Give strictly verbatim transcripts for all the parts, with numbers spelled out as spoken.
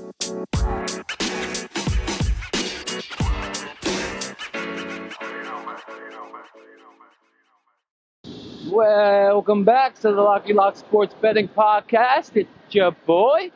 Welcome back to the Locky Lock Sports Betting Podcast. It's your boy.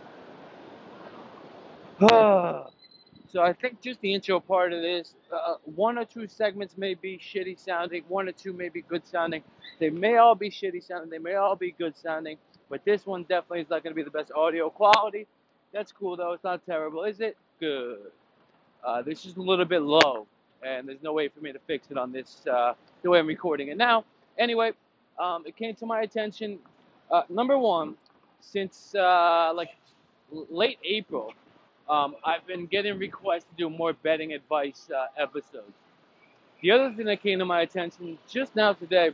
So I think just the intro part of this, uh, one or two segments may be shitty sounding, one or two may be good sounding. They may all be shitty sounding, they may all be good sounding, but this one definitely is not going to be the best audio quality. That's cool though, it's not terrible, is it? Good. Uh, this is a little bit low, and there's no way for me to fix it on this, uh, the way I'm recording it now. Anyway, um, it came to my attention, uh, number one, since uh, like late April, um, I've been getting requests to do more betting advice uh, episodes. The other thing that came to my attention just now today,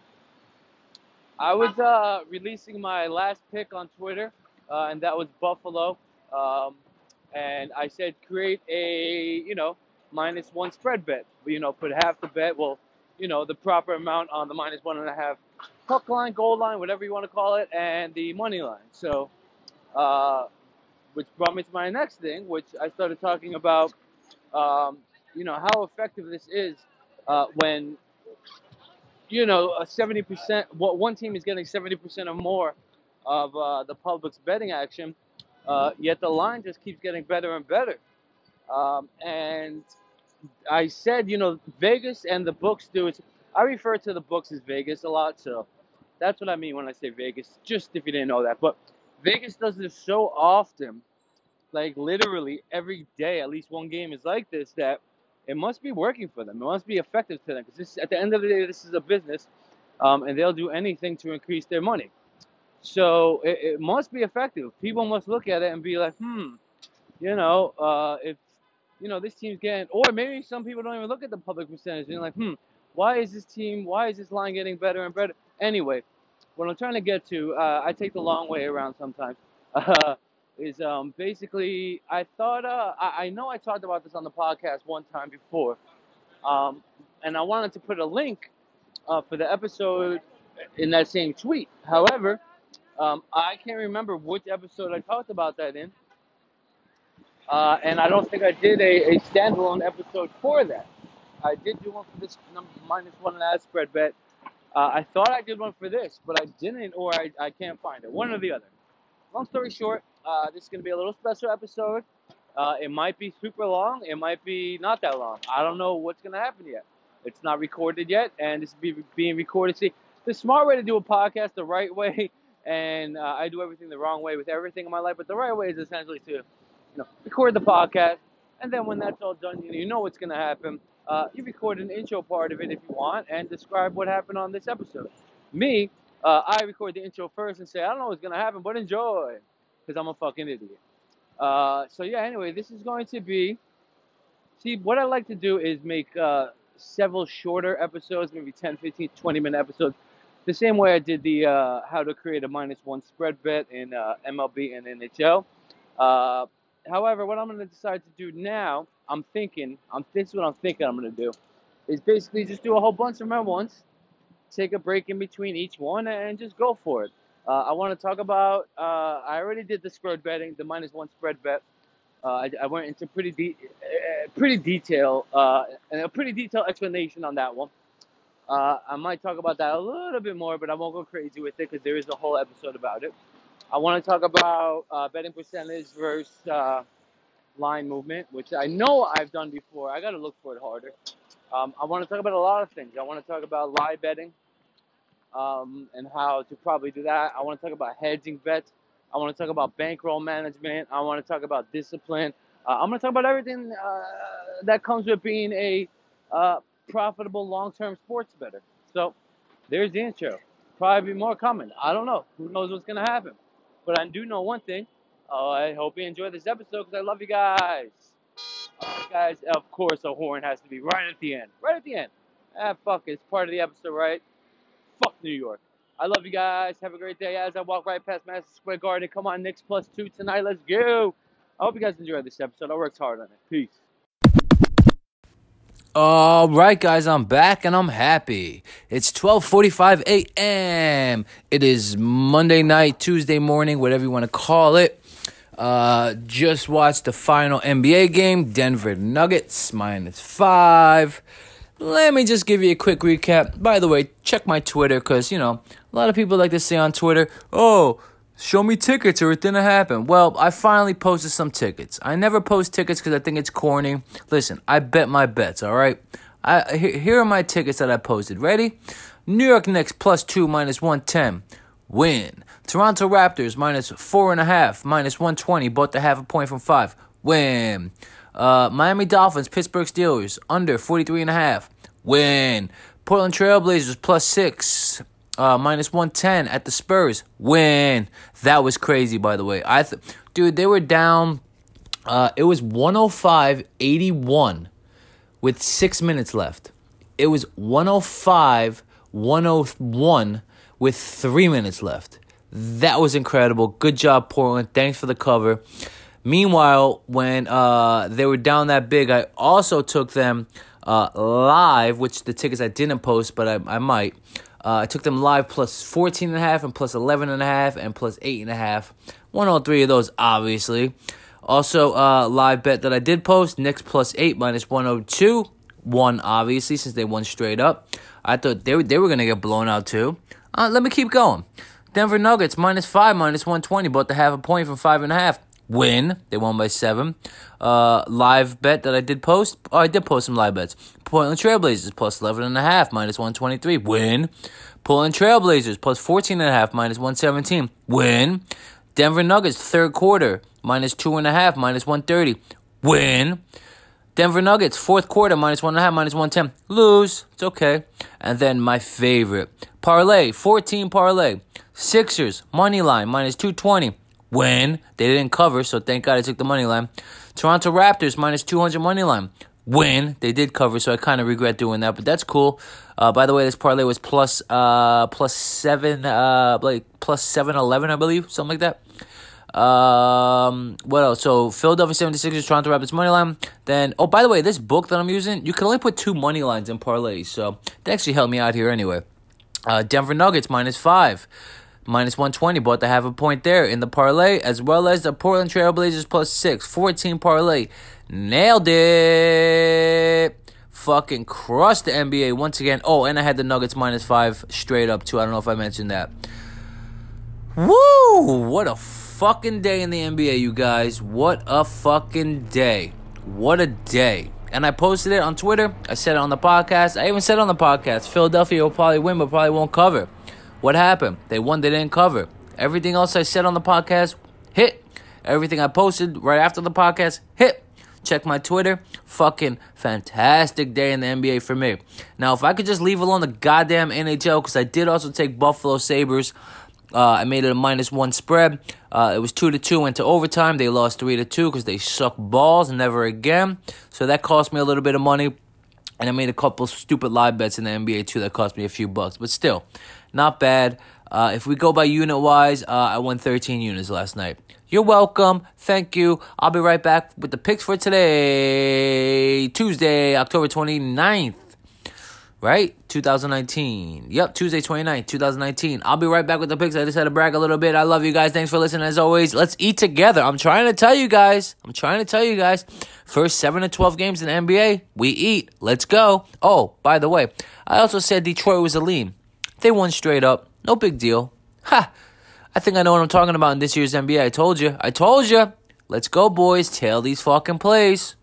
I was uh, releasing my last pick on Twitter, uh, and that was Buffalo. Um, and I said create a, you know, minus one spread bet. You know, put half the bet, well, you know, the proper amount on the minus one and a half hook line, goal line, whatever you want to call it, and the money line. So, uh, which brought me to my next thing, which I started talking about, um, you know, how effective this is uh, when, you know, a seventy percent, what one team is getting seventy percent or more of uh, the public's betting action, uh, yet the line just keeps getting better and better. Um, and I said, you know, Vegas and the books do it. I refer to the books as Vegas a lot, so that's what I mean when I say Vegas, just if you didn't know that. But Vegas does this so often, like literally every day, at least one game is like this, that it must be working for them. It must be effective to them, because at the end of the day, this is a business, um, and they'll do anything to increase their money. So it, it must be effective. People must look at it and be like, hmm, you know, uh, if, you know, this team's getting, or maybe some people don't even look at the public percentage. They're like, hmm, why is this team, why is this line getting better and better? Anyway, what I'm trying to get to, uh, I take the long way around sometimes, uh, is um, basically, I thought, uh, I, I know I talked about this on the podcast one time before, um, and I wanted to put a link uh, for the episode in that same tweet. However, um, I can't remember which episode I talked about that in. Uh, and I don't think I did a, a standalone episode for that. I did do one for this number, minus one and a half spread bet. Uh, I thought I did one for this, but I didn't, or I, I can't find it. One or the other. Long story short, uh, this is going to be a little special episode. Uh, it might be super long. It might be not that long. I don't know what's going to happen yet. It's not recorded yet, and this is be, being recorded. See, the smart way to do a podcast the right way, and uh, I do everything the wrong way with everything in my life, but the right way is essentially to, you know, record the podcast, and then when that's all done, you know, you know what's going to happen. Uh, you record an intro part of it if you want, and describe what happened on this episode. Me, uh, I record the intro first and say, I don't know what's going to happen, but enjoy, because I'm a fucking idiot. Uh, so yeah, anyway, this is going to be, see, what I like to do is make uh, several shorter episodes, maybe ten, fifteen, twenty minute episodes, the same way I did the uh, how to create a minus one spread bet in uh, M L B and N H L. Uh, however, what I'm going to decide to do now, I'm thinking, I'm, this is what I'm thinking I'm going to do, is basically just do a whole bunch of them at once, take a break in between each one, and just go for it. Uh, I want to talk about, uh, I already did the spread betting, the minus one spread bet. Uh, I, I went into pretty de- uh, pretty detail, uh, and a pretty detailed explanation on that one. Uh, I might talk about that a little bit more, but I won't go crazy with it because there is a whole episode about it. I want to talk about uh, betting percentage versus uh, line movement, which I know I've done before. I got to look for it harder. Um, I want to talk about a lot of things. I want to talk about live betting. Um, and how to probably do that. I want to talk about hedging bets. I want to talk about bankroll management. I want to talk about discipline. Uh, I'm going to talk about everything uh, that comes with being a uh, profitable long-term sports bettor. So there's the intro. Probably be more coming. I don't know. Who knows what's going to happen? But I do know one thing. Uh, I hope you enjoy this episode because I love you guys. All right, guys. Of course, a horn has to be right at the end. Right at the end. Ah, fuck it. It's part of the episode, right? Fuck New York. I love you guys. Have a great day as I walk right past Madison Square Garden. Come on, Knicks plus two tonight. Let's go. I hope you guys enjoyed this episode. I worked hard on it. Peace. All right, guys, I'm back and I'm happy. It's twelve forty-five a.m. It is Monday night, Tuesday morning, whatever you want to call it. Uh, just watched the final N B A game. Denver Nuggets minus five. Let me just give you a quick recap. By the way, check my Twitter because, you know, a lot of people like to say on Twitter, oh, show me tickets or it didn't happen. Well, I finally posted some tickets. I never post tickets because I think it's corny. Listen, I bet my bets, all right? I, here are my tickets that I posted. Ready? New York Knicks plus two, minus one ten. Win. Toronto Raptors minus four and a half, minus one twenty. Bought the half a point from five. Win. Uh, Miami Dolphins, Pittsburgh Steelers under forty-three and a half. Win. Portland Trailblazers plus six, uh, minus one ten at the Spurs. Win. That was crazy, by the way. I, th- dude, they were down. Uh, it was one oh five eighty-one with six minutes left. It was one oh five one oh one with three minutes left. That was incredible. Good job, Portland. Thanks for the cover. Meanwhile, when uh, they were down that big, I also took them uh, live, which the tickets I didn't post, but I, I might. Uh, I took them live plus fourteen and a half and plus eleven and a half and plus eight and a half. Won all three of those, obviously. Also, uh, live bet that I did post, Knicks plus eight minus one oh two. Won, obviously, since they won straight up. I thought they were, they were going to get blown out, too. Uh, let me keep going. Denver Nuggets minus five, minus one twenty. Bought the half a point from five and a half. Win. They won by seven. Uh, live bet that I did post. Oh, I did post some live bets. Portland Trailblazers plus eleven and a half, minus one twenty-three. Win. Portland Trailblazers plus fourteen and a half, minus one seventeen. Win. Denver Nuggets third quarter minus two and a half, minus one thirty. Win. Denver Nuggets fourth quarter minus one and a half, minus one ten. Lose. It's okay. And then my favorite parlay, fourteen parlay. Sixers money line minus two twenty. Win. They didn't cover, so thank God I took the money line. Toronto Raptors minus two hundred money line. Win. They did cover, so I kind of regret doing that, but that's cool. Uh, by the way, this parlay was plus uh plus seven uh like plus seven eleven, I believe, something like that. Um, what else? So Philadelphia seventy-sixers, Toronto Raptors money line. Then, oh, by the way, this book that I'm using, you can only put two money lines in parlays, so that actually helped me out here anyway. Uh, Denver Nuggets minus five. Minus one twenty, bought the half a point there in the parlay, as well as the Portland Trailblazers plus six. fourteen parlay. Nailed it. Fucking crushed the N B A once again. Oh, and I had the Nuggets minus five straight up, too. I don't know if I mentioned that. Woo! What a fucking day in the N B A, you guys. What a fucking day. What a day. And I posted it on Twitter. I said it on the podcast. I even said it on the podcast. Philadelphia will probably win, but probably won't cover. What happened? They won, they didn't cover. Everything else I said on the podcast, hit. Everything I posted right after the podcast, hit. Check my Twitter. Fucking fantastic day in the N B A for me. Now, if I could just leave alone the goddamn N H L, because I did also take Buffalo Sabres. Uh, I made it a minus one spread. Uh, it was two to two, went to overtime. They lost three to two because they suck balls, never again. So that cost me a little bit of money. And I made a couple stupid live bets in the N B A too that cost me a few bucks. But still, not bad. Uh, if we go by unit-wise, uh, I won thirteen units last night. You're welcome. Thank you. I'll be right back with the picks for today, Tuesday, October twenty-ninth. Right? twenty nineteen. Yep, Tuesday, twenty-ninth, twenty nineteen. I'll be right back with the picks. I just had to brag a little bit. I love you guys. Thanks for listening as always. Let's eat together. I'm trying to tell you guys. I'm trying to tell you guys. First seven to twelve games in the N B A, we eat. Let's go. Oh, by the way, I also said Detroit was a lean. They won straight up. No big deal. Ha! I think I know what I'm talking about in this year's N B A. I told you. I told you. Let's go, boys. Tail these fucking plays.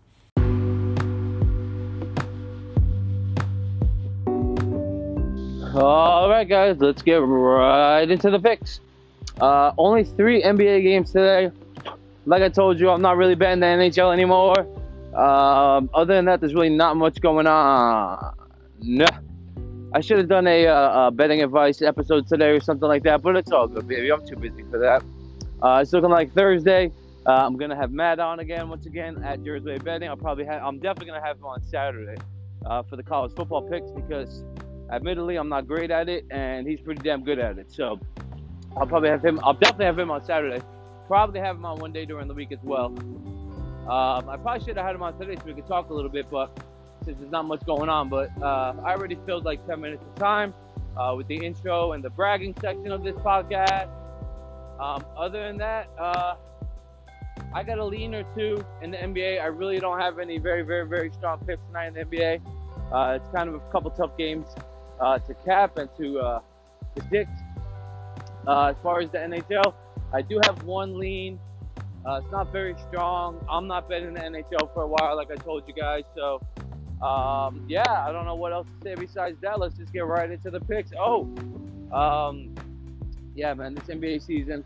All right, guys, let's get right into the picks. Uh, only three N B A games today. Like I told you, I'm not really betting the N H L anymore. Um, other than that, there's really not much going on. Nah. I should have done a, uh, a betting advice episode today or something like that, but it's all good, baby. I'm too busy for that. Uh, it's looking like Thursday. Uh, I'm gonna have Matt on again, once again at Jersey Betting. I'll probably have. I'm definitely gonna have him on Saturday uh, for the college football picks because, admittedly, I'm not great at it, and he's pretty damn good at it. So I'll probably have him. I'll definitely have him on Saturday. Probably have him on one day during the week as well. Um, I probably should have had him on today so we could talk a little bit, but since there's not much going on. But uh, I already filled like ten minutes of time uh, with the intro and the bragging section of this podcast. Um, other than that, uh, I got a lean or two in the N B A. I really don't have any very, very, very strong picks tonight in the N B A. Uh, it's kind of a couple tough games uh, to cap and to uh, predict. Uh, as far as the N H L, I do have one lean. Uh, it's not very strong. I'm not betting the N H L for a while, like I told you guys. So, um, yeah, I don't know what else to say besides that. Let's just get right into the picks. Oh, um, yeah, man, this N B A season.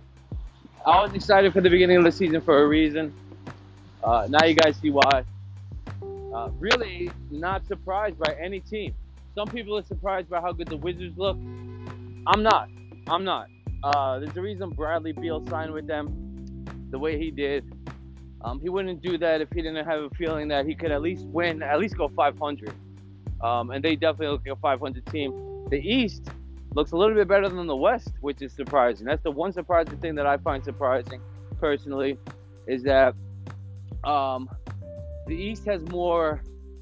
I was excited for the beginning of the season for a reason. Uh, now you guys see why. Uh, really not surprised by any team. Some people are surprised by how good the Wizards look. I'm not. I'm not. Uh, there's a reason Bradley Beal signed with them the way he did. Um, he wouldn't do that if he didn't have a feeling that he could at least win, at least go five hundred. Um, and they definitely look like a five hundred team. The East looks a little bit better than the West, which is surprising. That's the one surprising thing that I find surprising, personally, is that um, the East has more,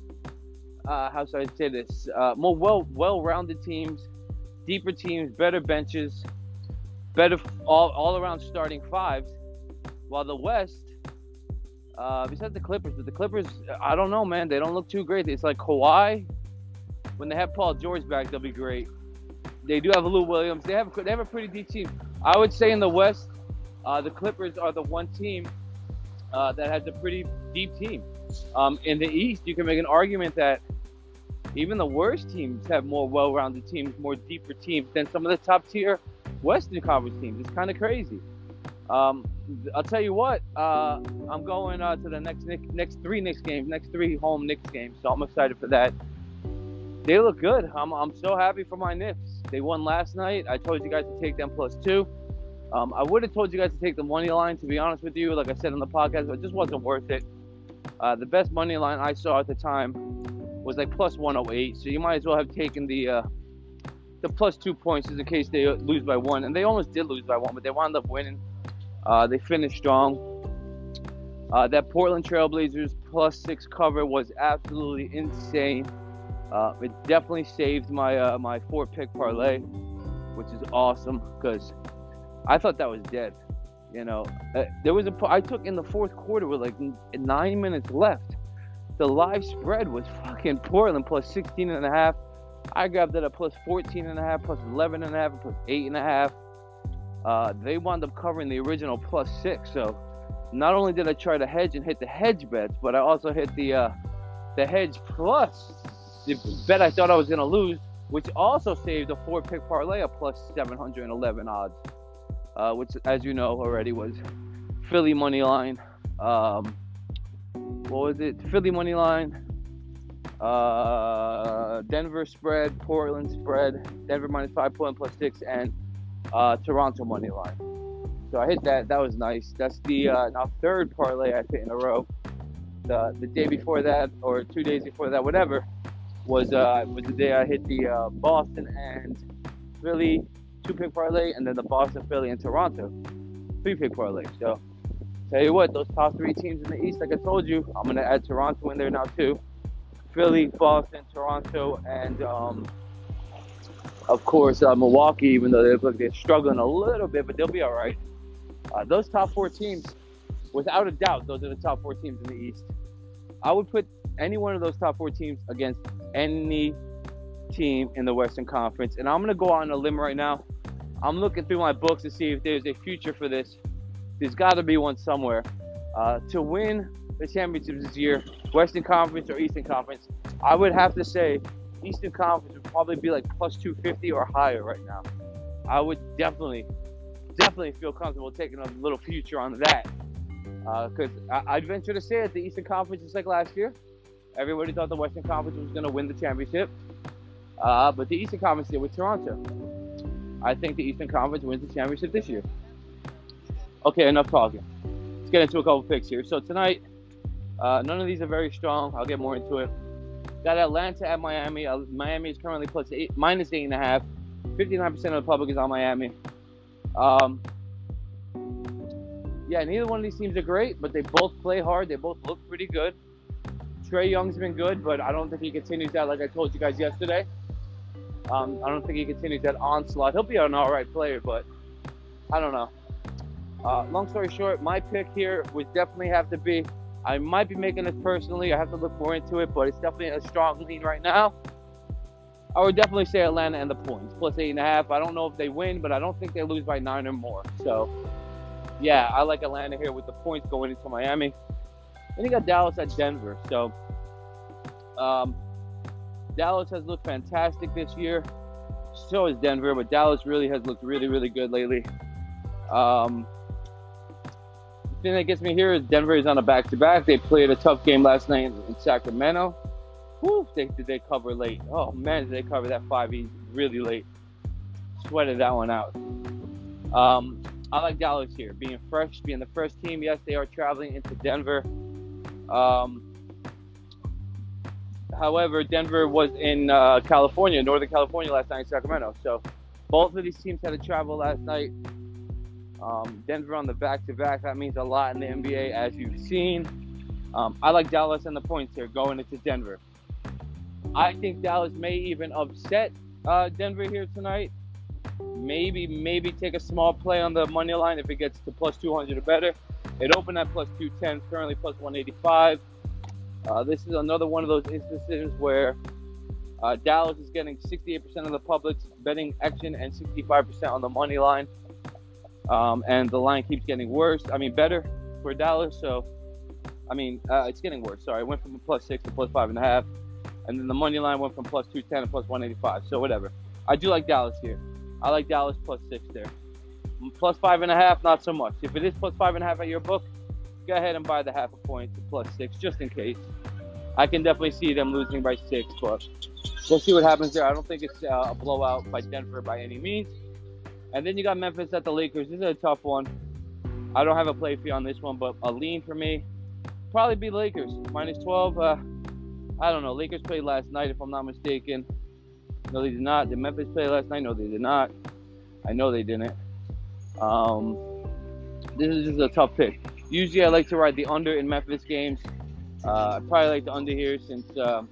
uh, how should I say this, uh, more well, well-rounded teams, deeper teams, better benches, better all, all-around starting fives, while the West, uh, besides the Clippers, but the Clippers, I don't know, man, they don't look too great. It's like Kawhi, when they have Paul George back, they'll be great. They do have Lou Williams. They have they have a pretty deep team. I would say in the West, uh, the Clippers are the one team uh, that has a pretty deep team. Um, in the East, you can make an argument that even the worst teams have more well-rounded teams, more deeper teams than some of the top-tier Western Conference teams. It's kind of crazy. Um, I'll tell you what. Uh, I'm going uh, to the next next three Knicks games, next three home Knicks games. So I'm excited for that. They look good. I'm I'm so happy for my Knicks. They won last night. I told you guys to take them plus two. Um, I would have told you guys to take the money line, to be honest with you. Like I said on the podcast, but it just wasn't worth it. Uh, the best money line I saw at the time was like plus one oh eight. So you might as well have taken the uh, the plus two points just in case they lose by one. And they almost did lose by one, but they wound up winning. Uh, they finished strong. Uh, that Portland Trailblazers plus six cover was absolutely insane. Uh, it definitely saved my uh, my four pick parlay, which is awesome because I thought that was dead. You know, uh, there was a I took in the fourth quarter with like nine minutes left. The live spread was fucking Portland plus sixteen and a half. I grabbed it at plus fourteen and a half, plus eleven and a half, plus eight and a half. Uh, they wound up covering the original plus six. So not only did I try to hedge and hit the hedge bets, but I also hit the uh, the hedge plus the bet I thought I was going to lose, which also saved a four-pick parlay of plus seven hundred eleven odds, uh, which, as you know already, was Philly money line. Um, what was it? Philly money line, uh, Denver spread, Portland spread, Denver minus five, Portland plus six, and uh, Toronto money line. So I hit that. That was nice. That's the uh, now third parlay I hit in a row. The the day before that, or two days before that, whatever, was uh was the day I hit the uh, Boston and Philly two pick parlay, and then the Boston, Philly, and Toronto three pick parlay. So tell you what, those top three teams in the East, like I told you, I'm gonna add Toronto in there now too. Philly, Boston, Toronto, and um, of course uh, Milwaukee. Even though they look like they're struggling a little bit, but they'll be all right. Uh, those top four teams, without a doubt, those are the top four teams in the East. I would put any one of those top four teams against any team in the Western Conference. And I'm going to go on a limb right now. I'm looking through my books to see if there's a future for this. There's got to be one somewhere. Uh, to win the championships this year, Western Conference or Eastern Conference, I would have to say Eastern Conference would probably be like plus two fifty or higher right now. I would definitely, definitely feel comfortable taking a little future on that. Because uh, I'd venture to say that the Eastern Conference is like last year. Everybody thought the Western Conference was going to win the championship. Uh, but the Eastern Conference did with Toronto. I think the Eastern Conference wins the championship this year. Okay, enough talking. Let's get into a couple picks here. So tonight, uh, none of these are very strong. I'll get more into it. Got Atlanta at Miami. Uh, Miami is currently plus eight, minus eight and a half. fifty-nine percent of the public is on Miami. Um, yeah, neither one of these teams are great, but they both play hard. They both look pretty good. Trae Young's been good, but I don't think he continues that like I told you guys yesterday. Um, I don't think he continues that onslaught. He'll be an all right player, but I don't know. Uh, long story short, my pick here would definitely have to be, I might be making this personally. I have to look more into it, but it's definitely a strong lean right now. I would definitely say Atlanta and the points, plus eight and a half. I don't know if they win, but I don't think they lose by nine or more. So, yeah, I like Atlanta here with the points going into Miami. Then you got Dallas at Denver. So, um, Dallas has looked fantastic this year. So is Denver, but Dallas really has looked really, really good lately. Um, the thing that gets me here is Denver is on a back-to-back. They played a tough game last night in, in Sacramento. Whew, they, did they cover late? Oh, man, did they cover that five E really late. Sweated that one out. Um, I like Dallas here. Being fresh, being the first team. Yes, they are traveling into Denver. Um, however, Denver was in uh, California, Northern California last night in Sacramento. So both of these teams had to travel last night. Um, Denver on the back-to-back. That means a lot in the N B A, as you've seen. Um, I like Dallas and the points here going into Denver. I think Dallas may even upset uh, Denver here tonight. Maybe, maybe take a small play on the money line if it gets to plus two hundred or better. It opened at plus two ten, currently plus one eighty-five. Uh, this is another one of those instances where uh, Dallas is getting sixty-eight percent of the public's betting action and sixty-five percent on the money line. Um, and the line keeps getting worse. I mean, better for Dallas. So, I mean, uh, it's getting worse. Sorry, it went from plus six to plus five and a half. And then the money line went from plus two ten to plus one eighty-five. So, whatever. I do like Dallas here. I like Dallas plus six there. Plus five and a half, not so much. If it is plus five and a half at your book, go ahead and buy the half a point to plus six, just in case. I can definitely see them losing by six, but we'll see what happens there. I don't think it's uh, a blowout by Denver by any means. And then you got Memphis at the Lakers. This is a tough one. I don't have a play for you on this one, but a lean for me, probably be Lakers. minus twelve. Uh, I don't know. Lakers played last night, if I'm not mistaken. No, they did not. Did Memphis play last night? No, they did not. I know they didn't. Um, this is just a tough pick. Usually I like to ride the under in Memphis games. Uh, I probably like the under here since uh,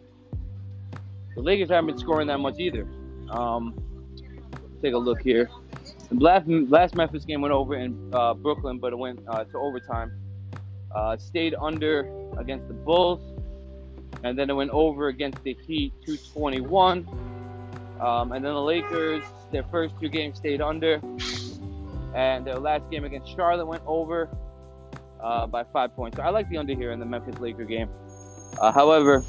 the Lakers haven't been scoring that much either. Um, take a look here. The last, last Memphis game went over in uh, Brooklyn, but it went uh, to overtime. Uh, stayed under against the Bulls, and then it went over against the Heat, two twenty-one. Um, and then the Lakers, their first two games stayed under, and their last game against Charlotte went over uh, by five points. So I like the under here in the Memphis Laker game. Uh, however,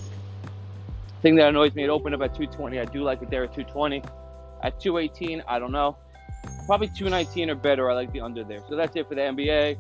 the thing that annoys me, it opened up at two twenty. I do like it there at two twenty. At two eighteen, I don't know. Probably two nineteen or better. I like the under there. So that's it for the N B A.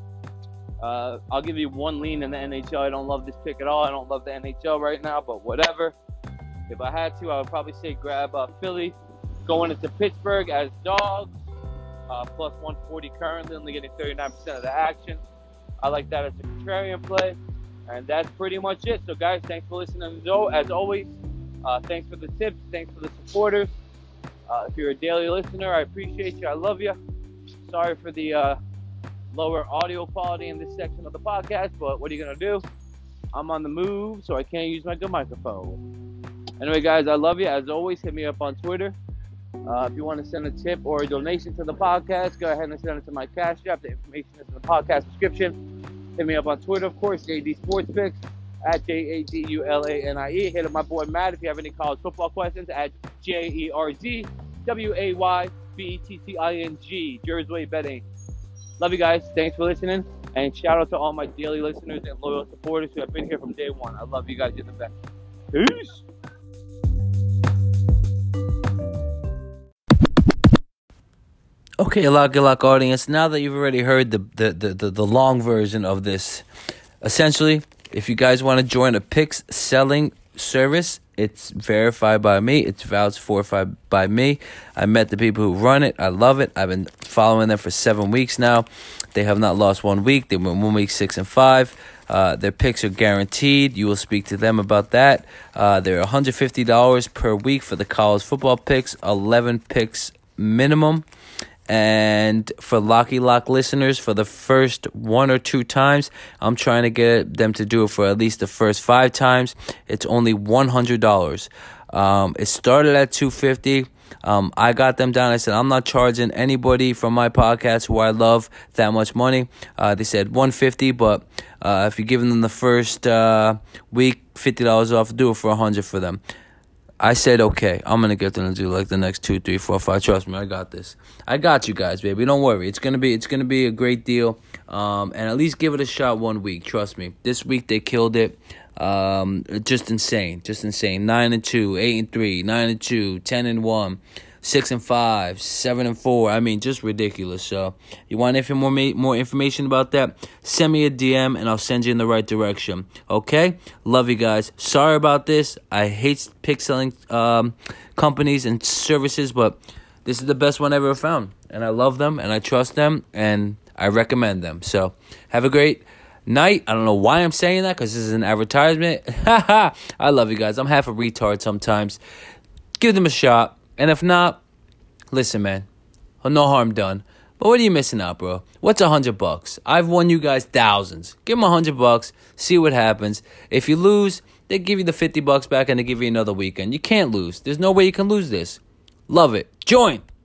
Uh, I'll give you one lean in the N H L. I don't love this pick at all. I don't love the N H L right now, but whatever. If I had to, I would probably say grab uh, Philly going into Pittsburgh as dogs. Uh, plus one forty currently, only getting thirty-nine percent of the action. I like that as a contrarian play. And that's pretty much it. So, guys, thanks for listening as always. Uh, thanks for the tips. Thanks for the supporters. Uh, if you're a daily listener, I appreciate you. I love you. Sorry for the uh, lower audio quality in this section of the podcast, but what are you going to do? I'm on the move, so I can't use my good microphone. Anyway, guys, I love you. As always, hit me up on Twitter. Uh, if you want to send a tip or a donation to the podcast, go ahead and send it to my Cash App. The information is in the podcast description. Hit me up on Twitter, of course, J D Sports Picks, at J A D U L A N I E. Hit up my boy Matt if you have any college football questions, at J E R Z W A Y B E T T I N G, Jersey Betting. Love you guys. Thanks for listening. And shout out to all my daily listeners and loyal supporters who have been here from day one. I love you guys. You're the best. Peace. Okay, Lock and Lock audience, now that you've already heard the, the, the, the, the long version of this, essentially, if you guys want to join a picks selling service, it's verified by me. It's vouched for by me. I met the people who run it. I love it. I've been following them for seven weeks now. They have not lost one week. They went one week six and five. Uh, their picks are guaranteed. You will speak to them about that. Uh, they're one hundred fifty dollars per week for the college football picks, eleven picks minimum. And for Locky Lock listeners, for the first one or two times, I'm trying to get them to do it for at least the first five times. It's only one hundred dollars. Um, it started at two hundred fifty dollars. Um, I got them down. I said, I'm not charging anybody from my podcast who I love that much money. Uh, they said one hundred fifty dollars, but uh, if you're giving them the first uh, week fifty dollars off, do it for one hundred dollars for them. I said, okay, I'm going to get them to do like the next two, three, four, five. Trust me, I got this. I got you guys, baby. Don't worry. It's going to be it's gonna be a great deal. Um, and at least give it a shot one week. Trust me. This week they killed it. Um, just insane. Just insane. nine and two, eight and three, nine and two, ten and one, six and five, seven and four. I mean, just ridiculous. So, you want if more more information about that? Send me a D M and I'll send you in the right direction. Okay? Love you guys. Sorry about this. I hate pick selling um, companies and services, but this is the best one I ever found. And I love them and I trust them and I recommend them. So, have a great night. I don't know why I'm saying that because this is an advertisement. I love you guys. I'm half a retard sometimes. Give them a shot. And if not, listen, man, no harm done. But what are you missing out, bro? What's a hundred bucks? I've won you guys thousands. Give them a hundred bucks. See what happens. If you lose, they give you the fifty bucks back and they give you another weekend. You can't lose. There's no way you can lose this. Love it. Join.